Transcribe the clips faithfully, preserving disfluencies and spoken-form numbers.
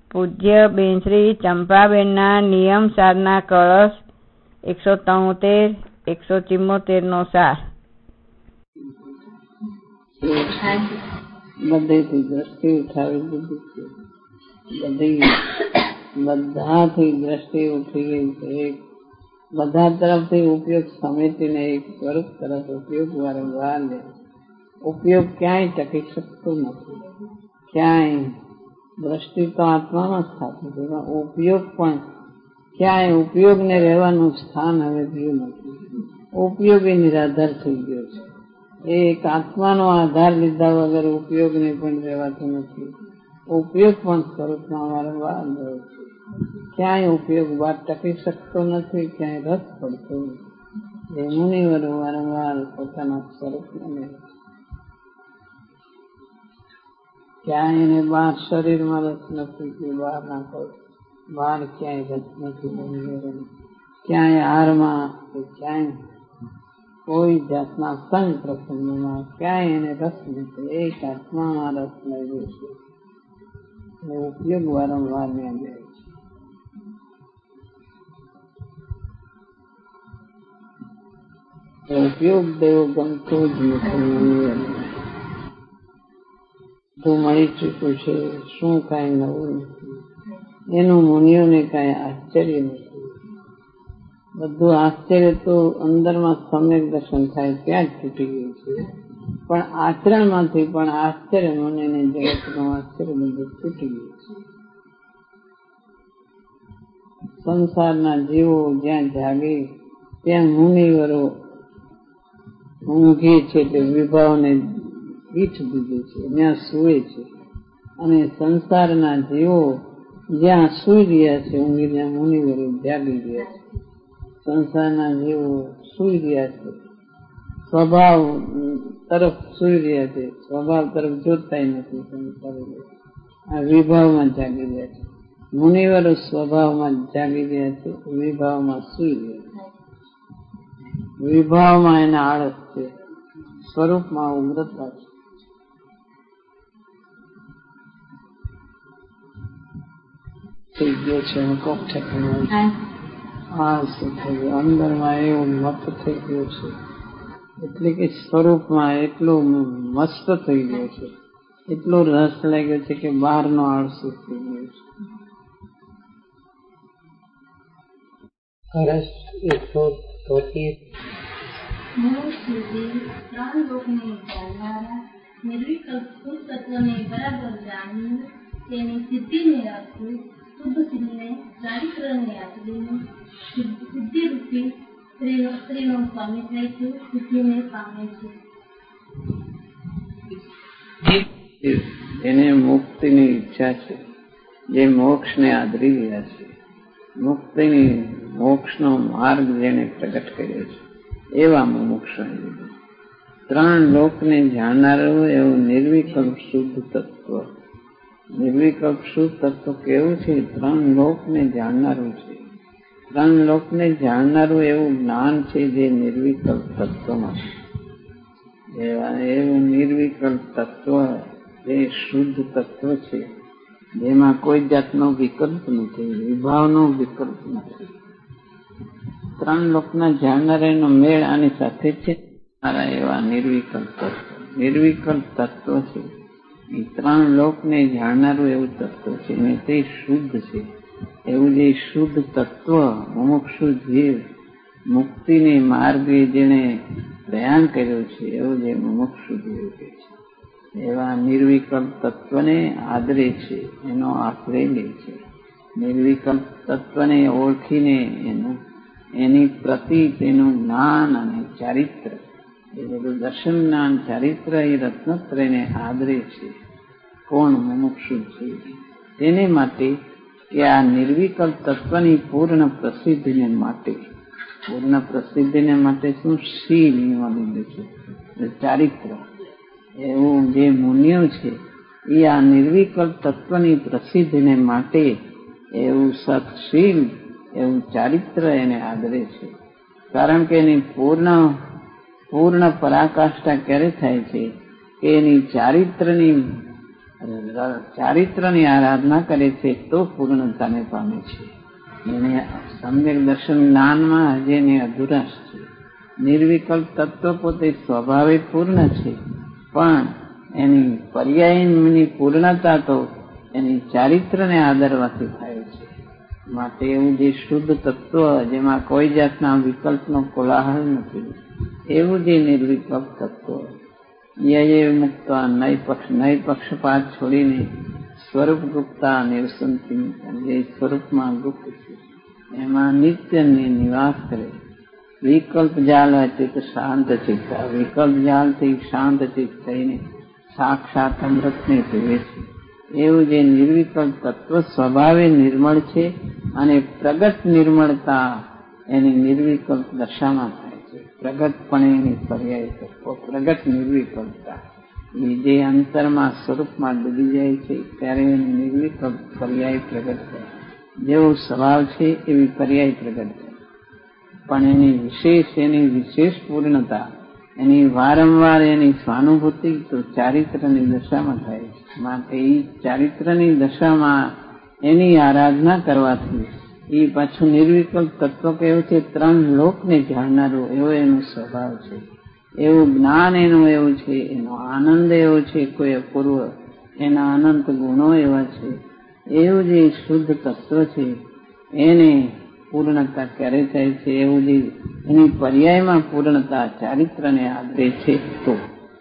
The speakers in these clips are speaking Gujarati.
પૂજ્ય બેન શ્રી ચંપાબેનના નિયમ સારના કળશ એકસો તોતેર એકસો ચુમ્મોતેર નો સાર. બધેથી દ્રષ્ટિ ઉઠાવી દીધી છે. બધી બધાથી દ્રષ્ટિ ઉઠી ગઈ છે. બધા તરફથી ઉપયોગ સમેટીને એક સ્વરૂપ તરફ ઉપયોગ વારંવાર લે. ઉપયોગ ક્યાંય ટકી શકતો નથી. ક્યાંય દ્રષ્ટિ તો આત્મામાં જ થતી છે, પણ ઉપયોગ પણ ક્યાંય ઉપયોગને રહેવાનું સ્થાન હવે રહ્યું નથી. ઉપયોગી નિરાધાર થઈ ગયો છે. એક આત્માનો આધાર લીધા વગર ઉપયોગને પણ રહેવાતું નથી. ઉપયોગ પણ સ્વરૂપમાં વારંવાર રહે છે. ક્યાંય ઉપયોગ બાદ ટકી શકતો નથી, ક્યાંય રસ પડતો નથી. એ મુનિવરો વારંવાર પોતાના સ્વરૂપમાં રહે છે. ક્યાંય એને બહાર શરીરમાં રસ નથી કે બહાર ના કોઈ બહાર ક્યાંય રસ નથી મુનિવરો. ક્યાંય હારમાં કે ક્યાંય કોઈ જાતના સંગ પ્રસંગોમાં ક્યાંય એને રસ નથી. એક આત્મામાં રસ લાગ્યો છે. એ ઉપયોગ વારંવાર ને જાય છે. ઉપયોગ દેવો ગમતો જ નથી. બધું મળી ચૂક્યું છે, શું કઈ નવું નથી. એનું મુનિઓને કઈ આશ્ચર્ય નથી. બધું આશ્ચર્ય તો અંદરમાં સમ્યક દર્શન થાય ત્યાં જ તૂટી ગયું છે. પણ આચરણમાંથી પણ આશ્ચર્ય મુનિને જગતનું આશ્ચર્ય બધું તૂટી ગયું છે. સંસારના જીવો જ્યાં જાગે ત્યાં મુનિવરો ઊંઘે છે એટલે વિભાવને પીઠ દીધે છે, ત્યાં સૂવે છે. અને સંસારના જીવો જ્યાં સૂઈ રહ્યા છે ઊંઘી, ત્યાં મુનિવરો જાગી રહ્યા છે. સંસારના જીવો સૂઈ રહ્યા છે, સ્વભાવ તરફ સૂઈ રહ્યા છે, સ્વભાવ તરફ જોતા નથી. આ વિભાવમાં જાગી રહ્યા છે. મુનિવરો સ્વભાવમાં જાગી રહ્યા છે, વિભાવમાં સૂઈ રહ્યા છે. વિભાવમાં એના આળસ છે, સ્વરૂપમાં ઉગ્રતા છે. થઈ ગયો છે કોક ઠેકાણું. આ શું થયું? અંદરમાં એવો મત થઈ ગયો છે, એટલે કે સ્વરૂપમાં એટલો મસ્ત થઈ ગયો છે, એટલો રસ લાગ્યો છે કે બહારનો આળસુ થઈ ગયો છે. કળશ એકસો તોતેર. મૂળ સુધી ત્રણ લોકને જાણનારા નિર્વિકલ્પ શુદ્ધ તત્વને બરાબર જાણીને તેની સિદ્ધિને રાખવું, શુદ્ધ સિદ્ધિને ચારિત્રને આચરીને સિદ્ધિરૂપી સ્ત્રીનો સ્ત્રીનો સ્વામી થાય છે, સિદ્ધિને પામે છે. એને મુક્તિની ઈચ્છા છે, જે મોક્ષને આદરી રહ્યા છે. મુક્તિની મોક્ષનો માર્ગ જેને પ્રગટ કર્યો છે એવા મુમુક્ષુ. ત્રણ લોકને જાણનારું એવું નિર્વિકલ્પ શુદ્ધ તત્વ. નિર્વિકલ્પ શુદ્ધ તત્વ કેવું છે? ત્રણ લોકને જાણનારું છે. ત્રણ લોકને જાણનારું એવું જ્ઞાન છે જે નિર્વિકલ્પ તત્વમાં છે. એવું નિર્વિકલ્પ તત્વ જે શુદ્ધ તત્વ છે, જેમાં કોઈ જાતનો વિકલ્પ નથી, વિભાવનો વિકલ્પ નથી. ત્રણ લોકના જાણનારાનો મેળ આની સાથે છે. એવા નિર્વિકલ્પ તત્વ, નિર્વિકલ્પ તત્વ છે એ ત્રણ લોકને જાણનારું એવું તત્વ છે અને તે શુદ્ધ છે. એવું જે શુદ્ધ તત્વ મુમુક્ષુ જીવ મુક્તિને માર્ગે જેને પ્રયાણ કર્યો છે એવું જે મુમુક્ષુ જીવ છે, એવા નિર્વિકલ્પ તત્વને આદરે છે, એનો આશ્રય લે છે. નિર્વિકલ્પ તત્વને ઓળખીને એનું એની પ્રતિ તેનું જ્ઞાન અને ચારિત્ર, એ બધું દર્શન જ્ઞાન ચારિત્ર એ રત્નત્રયને આદરે છે. કોણ? મુમુક્ષુ જીવ. તેને માટે કે આ નિર્વિકલ્પ તત્વની પૂર્ણ પ્રસિદ્ધિને માટે, પૂર્ણ પ્રસિદ્ધિને માટે શું? શીલ લીધું છે, ચારિત્ર. એવું જે મુનિઓ છે એ આ નિર્વિકલ્પ તત્વની પ્રસિદ્ધિને માટે એવું સત્શીલ, એવું ચારિત્ર એને આદરે છે. કારણ કે એની પૂર્ણ પૂર્ણ પરાકાષ્ઠા ક્યારે થાય છે કે એની ચારિત્રની ચારિત્રની આરાધના કરે છે તો પૂર્ણતાને પામે છે. એને સમ્યક દર્શન જ્ઞાનમાં જેને અધુરાશ છે. નિર્વિકલ્પ તત્વ પોતે સ્વભાવે પૂર્ણ છે, પણ એની પર્યાયની પૂર્ણતા તો એની ચારિત્રને આદરવાથી થાય છે. માટે એવું જે શુદ્ધ તત્વ જેમાં કોઈ જાતના વિકલ્પનો કોલાહલ નથી, એવું જે નિર્વિકલ્પ તત્વ યય મુક્ત નય પક્ષ નય પક્ષપાત છોડીને સ્વરૂપ ગુપ્તા નિર્સંતિ જે સ્વરૂપમાં ગુપ્ત છે એમાં નિત્ય નિવાસ કરે. વિકલ્પ જાલ ચિત્ત શાંત ચિત્ત, વિકલ્પ જાલથી શાંત ચિત્ત થઈને સાક્ષાત અમૃતને પીવે છે. એવું જે નિર્વિકલ્પ તત્વ સ્વભાવે નિર્મળ છે અને પ્રગટ નિર્મળતા એની નિર્વિકલ્પ દશામાં થાય છે. પ્રગટપણે એની પર્યાય તત્વ પ્રગટ નિર્વિકલ્પતા એ જે અંતરમાં સ્વરૂપમાં ડૂબી જાય છે ત્યારે એની નિર્વિકલ્પ પર્યાય પ્રગટ થાય. જેવો સ્વભાવ છે એવી પર્યાય પ્રગટ થાય, પણ એની વિશેષ એની વિશેષ પૂર્ણતા એની વારંવાર એની સ્વાનુભૂતિ તો ચારિત્રની દશામાં થાય છે. માટે એ ચારિત્રની દશામાં એની આરાધના કરવાથી એ પાછું નિર્વિકલ્પ તત્વ કેવું છે, ત્રણ લોકને જાણનારો એવો એનો સ્વભાવ છે, એવું જ્ઞાન એનું એવું છે, એનો આનંદ એવો છે કોઈ અપૂર્વ, એના અનંત ગુણો એવા છે. એવું જે શુદ્ધ તત્વ છે એને પૂર્ણતા ક્યારે થાય છે, એવું જે એની પર્યાયમાં પૂર્ણતા ચારિત્રને આદરે છે. તો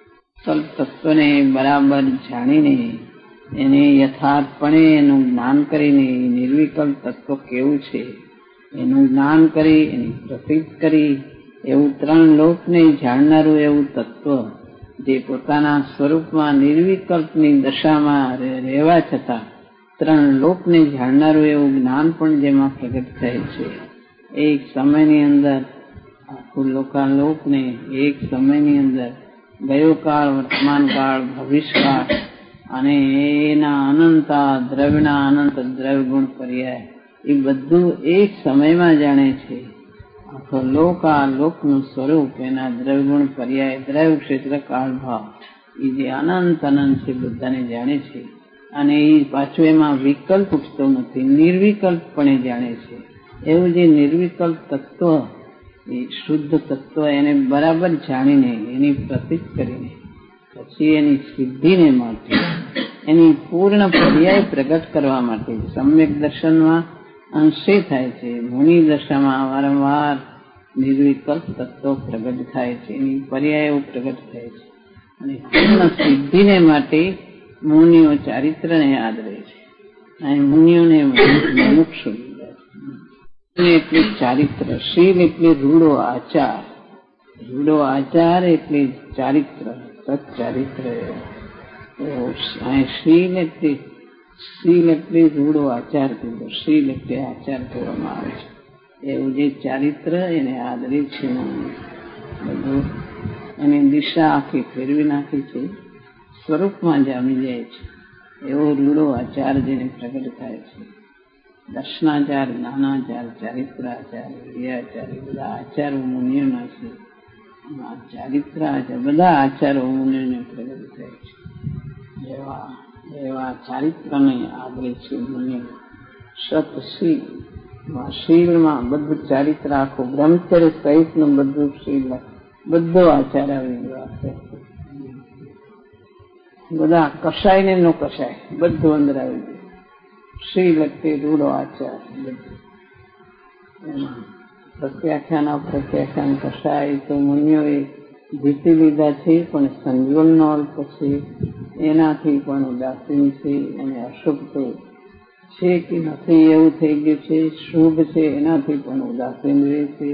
તત્વને બરાબર જાણીને એને યથાર્થપણે એનું જ્ઞાન કરીને નિર્વિકલ્પ તત્વ કેવું છે એનું જ્ઞાન કરી એની પ્રતીત કરી એવું ત્રણ લોકને જાણનારું એવું તત્વ જે પોતાના સ્વરૂપમાં નિર્વિકલ્પની દશામાં રહેવા છતાં ત્રણ લોકને જાણનારું એવું જ્ઞાન પણ જેમાં પ્રગટ થાય છે. એક સમયની અંદર આખું લોકાલોકને એક સમયની અંદર ગયો કાળ, વર્તમાન કાળ, ભવિષ્યકાળ અને એના અનંતા દ્રવ્યના અનંત દ્રવ્ય ગુણ પર્યાય એ બધું એક સમયમાં જાણે છે. આખો લોક આ લોકનું સ્વરૂપ એના દ્રવ્ય ગુણ પર્યાય દ્રવ્ય ક્ષેત્ર કાળ ભાવ એ જે અનંત અનંત છે બધાને જાણે છે. અને એ પાછું એમાં વિકલ્પ ઉઠતો નથી, નિર્વિકલ્પપણે જાણે છે. એવું જે નિર્વિકલ્પ તત્વ એ શુદ્ધ તત્વ એને બરાબર જાણીને એની પ્રતીત કરીને પછી એની સિદ્ધિને માટે એની પૂર્ણ પર્યાય પ્રગટ કરવા માટે સમ્યક દર્શનમાં અંશે થાય છે. મુનિ દશામાં વારંવાર નિર્વિકલ્પ તત્વ પ્રગટ થાય છે, એની પર્યાયો પ્રગટ થાય છે. અને પૂર્ણ સિદ્ધિને માટે મુનિઓ ચારિત્રને આદરે છે. અને મુનિઓને મોક્ષ એટલે ચારિત્ર, શીલ એટલે રૂડો આચાર, રૂડો આચાર એટલે ચારિત્ર, સચ્ચારિત્ર. શીલ એટલે શીલ એટલે રૂડો આચાર કીધો, શીલ એટલે આચાર કહેવામાં આવે છે. એવું જે ચારિત્ર એને આદરે છે, બધું એની દિશા આખી ફેરવી નાખી છે, સ્વરૂપમાં જામી જાય છે. એવો રૂડો આચાર જેને પ્રગટ થાય છે. દર્શનાચાર, જ્ઞાનાચાર, ચારિત્રાચાર, વિદ્યાચાર એ બધા આચારો મુનિઓના છે. ચારિત્ર આચાર બધા આચારો મુનિઓને પ્રગટ થાય છે. એવા એવા ચારિત્રને આદરે છે મુનિઓ. સતશીલ શીલમાં બધું ચારિત્ર આખું બ્રહ્મચર્ય સહિતનું બધું શીલ બધો આચાર આવી ગયો છે. બધા કસાય ને નો કસાય બધું અંદર આવી ગયું. શીલ એટલે રૂડો આચાર બધું. એમાં પ્રત્યાખ્યાન અપ્રત્યાખ્યાન કસાય તો મુનિઓએ જીતી લીધા છે, પણ સંજોલનો અલ્પ છે, એનાથી પણ ઉદાસીન છે. અને અશુભ તો છે કે નથી એવું થઈ ગયું છે, શુભ છે એનાથી પણ ઉદાસીન રહે છે.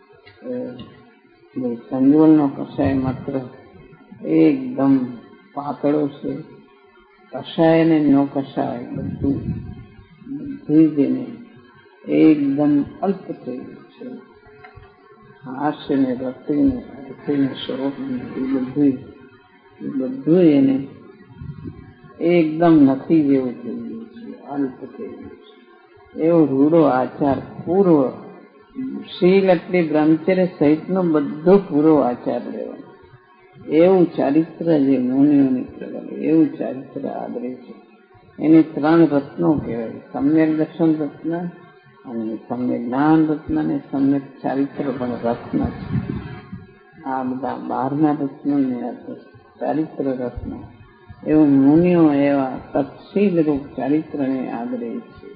સંજોલનો કસાય માત્ર એકદમ પાતળો છે, કસાય ને નો કસાય બધું બધું જેને એકદમ અલ્પ થઈ ગયું છે. હાસ્ય ને રતિને અર્થીને સ્વરૂપ એ બધું એ બધું એને એકદમ નથી જેવું થઈ ગયું છે, અલ્પ થઈ ગયું છે. એવો રૂડો આચાર પૂર્વ શીલ એટલે બ્રહ્મચર્ય સહિતનો બધો પૂરો આચાર લેવાનો. એવું ચારિત્ર જે મુનિઓની પ્રગટ, એવું ચારિત્ર આદરે છે. એને ત્રણ રત્નો કહેવાય: સમ્યક દર્શન રત્ન, અને સમ્યક જ્ઞાન રત્ન, અને સમ્યક ચારિત્ર પણ રત્ન છે. આ બધા બહારના રત્નો ને ચારિત્ર રત્ન, એવું મુનિઓ એવા તત્શીલ રૂપ ચારિત્રને આદરે છે,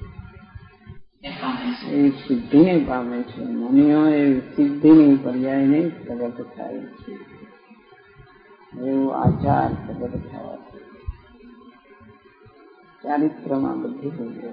એ સિદ્ધિને પામે છે. મુનિઓ એ સિદ્ધિની પર્યાયને પ્રગટ થાય છે, એવું આચાર પ્રગટ થવા ચારિત્રમાં બધી હોય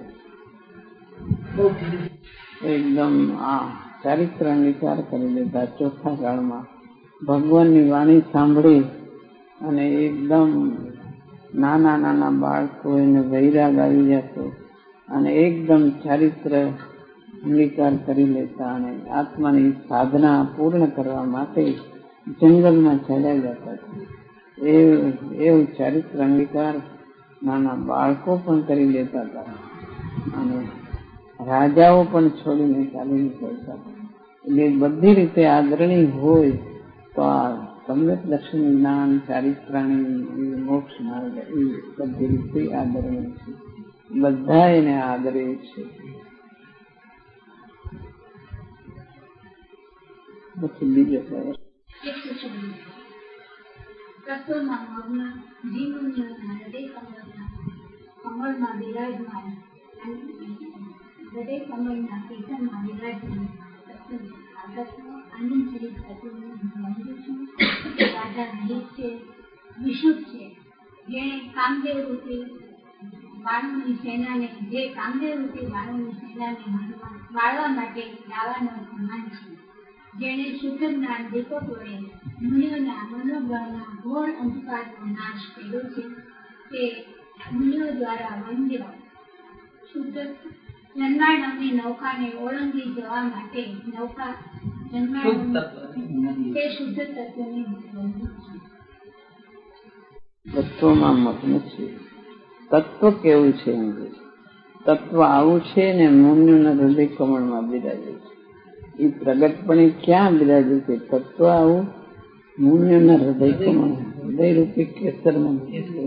એકદમ. આ ચારિત્ર વિચાર કરી લેતા ચોથા કાળમાં ભગવાનની વાણી સાંભળી અને એકદમ નાના નાના બાળકો એને વૈરાગ આવી જતો અને એકદમ ચારિત્ર અંગીકાર કરી લેતા અને આત્માની સાધના પૂર્ણ કરવા માટે જંગલમાં ચાલ્યા જતા. એવું ચારિત્ર અંગીકાર નાના બાળકો પણ કરી લેતા હતા અને રાજાઓ પણ છોડીને ચાલી નીકળતા. એટલે બધી રીતે આદરણીય હોય તો આ સમ્યક દર્શન, જ્ઞાન, ચારિત્રાણી, મોક્ષ માર્ગ એ બધી રીતે આદરણીય છે. બધા એને આદરે છે. પછી બીજો પ્રયાસ તત્વમાં મગ્ન જીવનના હૃદય કમળમાં બિરાજમાન, હૃદય કમળના કેસરમાં બિરાજમાન આનંદ સહિત તત્વનું મંદિર છું. રાજા રહિત છે, વિશુદ્ધ છે, જેણે કામદેવ રૂપે બાણોની સેનાને જે કામદેવ રૂપે બાણોની સેનાને મારવા માટે દાવાનો સમાન છે, જેણે શુદ્ધ જ્ઞાન દીપક વડે મુનિઓના મનોબળના ઘોર અંધકારનો નાશ કર્યો છે. તે મુનિઓ દ્વારા વંદ્ય શુદ્ધ જન્માડમની નૌકાને ઓળંગી જવા માટે નૌકા જન્માડમ તે શુદ્ધ તત્વની તત્વમાં મગ્ન છે. તત્વ કેવું છે? તત્વ આવું છે ને મુનિઓના હૃદય કમળમાં બિરાજે છે. એ પ્રગટપણે ક્યાં બિરાજે છે? તત્વ આવું મુનિઓના હૃદય કમળ, હૃદય રૂપી કેસરમાં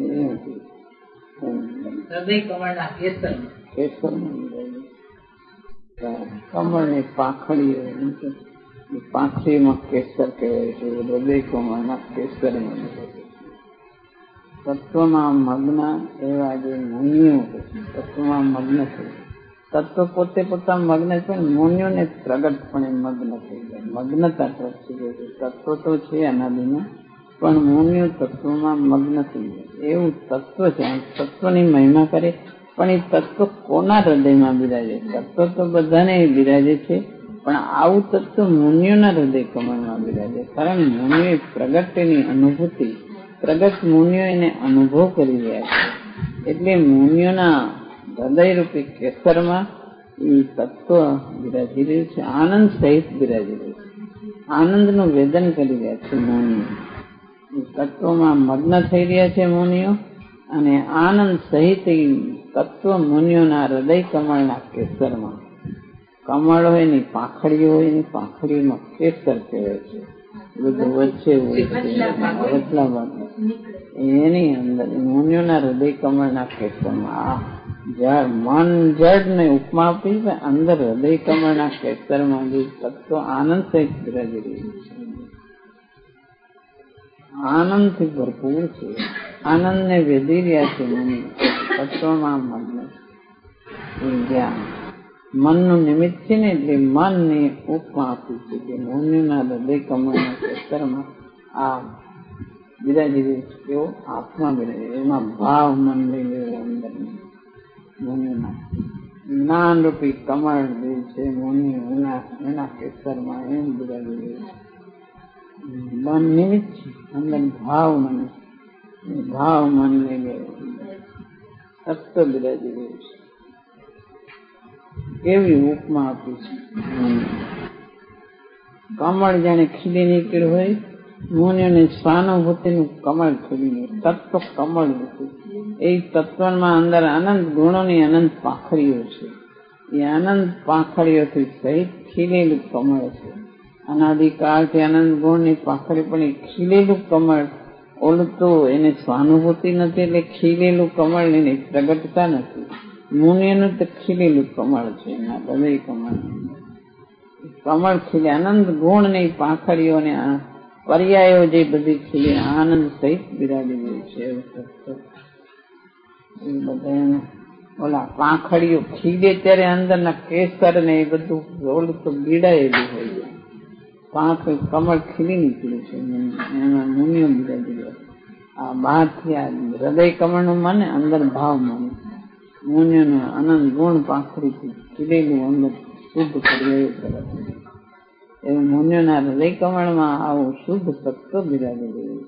હૃદય કમળના કેસર કેસરમાં બિરાજે. કમળ ને પાંખડીઓ, પાંખડીમાં કેસર કહેવાય છે. હૃદય કમળના કેસરમાં બિરાજે. તત્વમાં મગ્ન એવા જે મુનિઓ તત્વમાં મગ્ન છે. તત્વ પોતે પોતા મગ્ન છે, મુનિઓને પ્રગટપણે મગ્ન થઈ જાય, મગ્નતા પ્રગટી જાય છે. તત્વ તો છે અનાદિનું, પણ મુનિઓ તત્વમાં મગ્ન થઈ જાય એવું તત્વ છે. તત્વની મહિમા કરે, પણ એ તત્વ કોના હૃદયમાં બિરાજે? તત્વ તો બધાને બિરાજે છે, પણ આવું તત્વ મુનિઓના હૃદય કમળમાં બિરાજે. કારણ મુનિઓ પ્રગટની અનુભૂતિ, પ્રગટ મુનિઓ એને અનુભવ કરી રહ્યા છે. એટલે મુનિઓના હૃદય રૂપી કેસરમાં એ તત્વ બિરાજી રહ્યું છે, આનંદ સહિત બિરાજી રહ્યું છે. આનંદનું વેદન કરી રહ્યા છે મુનિઓ. તત્વમાં મગ્ન થઈ રહ્યા છે મુનિઓ, અને આનંદ સહિત તત્વ મુનિઓના હૃદય કમળના કેસરમાં. કમળ હોય ની પાંખડીઓ હોય, એની પાંખડીઓમાં કેસર કહેવાય છે. બધું વચ્ચે હોય એની અંદર મુનિઓના હૃદય કમળના કેસરમાં મન જડ ને ઉપમા આપી, અંદર હૃદય કમળના કેસરમાં જે તત્વ આનંદ સહિત બિરાજી રહ્યું છે. આનંદથી ભરપૂર છે, આનંદ ને વેધી રહ્યા છે મુનિ. તત્વમાં મગ્ન જ્ઞાન મનનું નિમિત્ત છે ને, એટલે મન ને ઉપમા આપી છે કે મુનિઓના હૃદય કમળના કેસરમાં આ બિરાજી રહ્યું છે. કેવો આત્મા બિરાજે, એમાં ભાવ મન લઈ લેવો અંદર મુનિઓના જ્ઞાન રૂપી કમળ જે છે મુનિઓ એના એના કેસરમાં એમ બિરાજી રહ્યું છે. મન નિમિત્ત છે, અંદર ભાવ મન ભાવ મન લઈ લેવો તત્વ બિરાજી રહ્યું છે. કેવી ઉપમા આપી છે. કમળ જાણે ખીલી નીકળ્યું હોય, મુનિઓને સ્વાનુભૂતિનું કમળ ખીલી, તત્વ કમળ હતું. એ તત્વમાં અંદર અનંત ગુણોની અનંત પાંખડીઓ છે. એ અનંત પાંખડીઓથી સહિત ખીલેલું કમળ છે. અનાદિકાળથી અનંત ગુણ ની પાખડી પણ એ ખીલેલું કમળ, ઓલું તો એને સ્વાનુભૂતિ નથી એટલે ખીલેલું કમળ એને પ્રગટતા નથી. મુનિનું તો ખીલેલું કમળ છે, એના હૃદય કમળ કમળ ખીલે અનંત ગુણ ની પાંખડીઓને પર્યાયો જે બધી ખીલે આનંદ સહિત બિરાડી ગઈ છે. એ બધા ઓલા પાંખડીઓ ખીલે ત્યારે અંદરના કેસર ને એ બધું ઓલું તો બીડાયેલું હોય. પાંખ કમળ ખીલી નીકળ્યું છે, એમાં મુનિઓ બિરાડી ગયા. આ બહારથી આ હૃદય કમળ નું મને અંદર ભાવ મને મુનિઓનું અનંત ગુણ પાંખડીથી ખીલેલું અંદર શુદ્ધ પર્યાયો પ્રગટ. એવું મુનિઓના હૃદય કમળમાં આવું શુદ્ધ તત્વ બિરાડી ગયું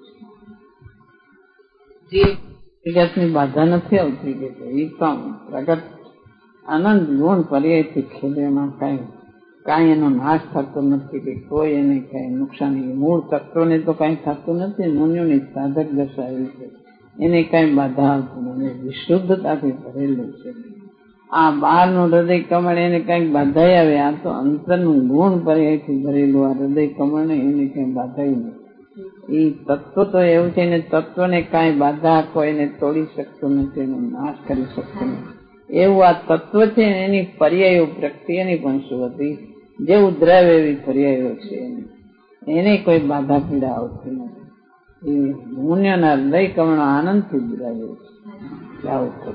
છે. જાતની બાધા નથી આવતી કે એ કામ પ્રગટ અનંત ગુણ પર્યાયથી ખીલેમાં કાંઈ કાંઈ એનો નાશ થતો નથી કે કોઈ એને કઈ નુકસાન. મૂળ તત્વને તો કઈ થતું નથી. મુનિઓની સાધક દશા એવી છે, એને કઈ બાધા આવતું નથી, વિશુદ્ધતાથી ભરેલું છે. આ બહારનું હૃદય કમળ એને કઈક બાધા આવે, આ તો અંતરનું ગુણ પર્યાયથી ભરેલું આ હૃદય કમળ ને એને કઈ બાધા નથી. એ તત્વ તો એવું છે ને તત્વને કાંઈ બાધા કોઈને તોડી શકતું નથી, એનો નાશ કરી શકતું નથી. એવું આ તત્વ છે, એની પર્યાયો પ્રક્રિયાની પણ શું હતી, જેવું દ્રવ્ય એવી પર્યાયો છે, એને કોઈ બાધા પીડા આવતી નથી. એ મુનિઓના હૃદય કમળનો આનંદથી બિરાયો છે. આવું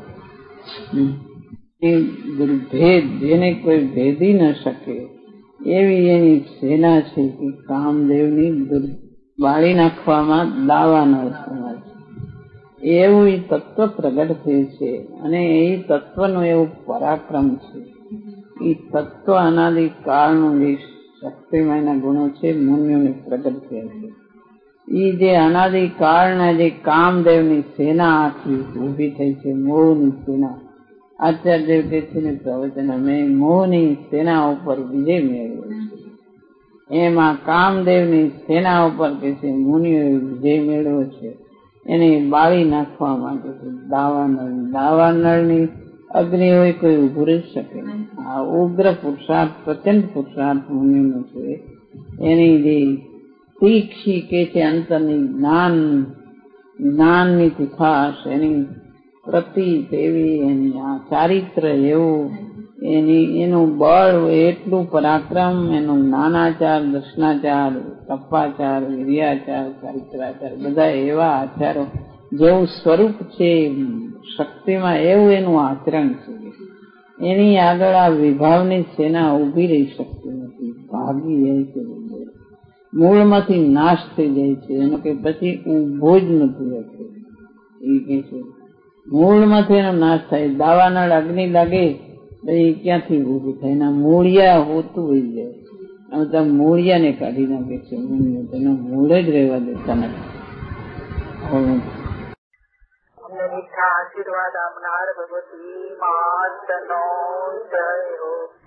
એ ભેદ જેને કોઈ ભેદી ન શકે એવી એની સેના છે કે કામદેવની બાળી નાખવામાં દાવા ન સમય એવું એ તત્વ પ્રગટ થયું છે. અને એ તત્વનું એવું પરાક્રમ છે. એ તત્વ અનાદિ કાળનું જે શક્તિમયના ગુણો છે મુનિઓને પ્રગટ થયા છે. એ જે અનાદિ કાળના જે કામદેવની સેના આખી ઉભી થઈ છે, મોહની સેના. આચાર્ય કે છે ને પ્રવચન અમે મોહની સેના ઉપર વિજય મેળવ્યો છે. એમાં કામદેવની સેના ઉપર કે છે મુનિઓએ વિજય મેળવ્યો છે. એને બાળી નાખવા માટે છે દાવાનળ. દાવાનળની અગ્નિ હોય કોઈ ઉભું રહી શકે. આ ઉગ્ર પુરુષાર્થ, પ્રચંડ પુરુષાર્થ મુનિનો છે. એની જે તીક્ષી કે છે અંતરની જ્ઞાન જ્ઞાનની તીખાશ, એની પ્રતિ એવી, એની આ ચારિત્ર એવું, એની એનું બળ એટલું, પરાક્રમ, એનું જ્ઞાનાચાર, દર્શનાચાર, તપાચાર, વિર્યાચાર, ચારિત્રાચાર બધા એવા આચારો, જેવું સ્વરૂપ છે શક્તિમાં એવું એનું આચરણ છે. એની આગળ આ વિભાવની સેના ઉભી રહી શકતી નથી, ભાગી જાય છે, મૂળમાંથી નાશ થઈ જાય છે. એનો કે પછી ઉભો જ નથી રહેતો. એ કે છે મૂળમાંથી એનો નાશ થાય. દાવાનળ અગ્નિ લાગે તો એ ક્યાંથી ઉભું થાય? એના મૂળિયા હોતું હોય જાય. આમ તો મૂળિયાને કાઢી નાખે છે મુનિઓ, તેનો મૂળ જ રહેવા દેતા નથી. આશીર્વાદ આપનાર ભગવતી માતનો જય હો.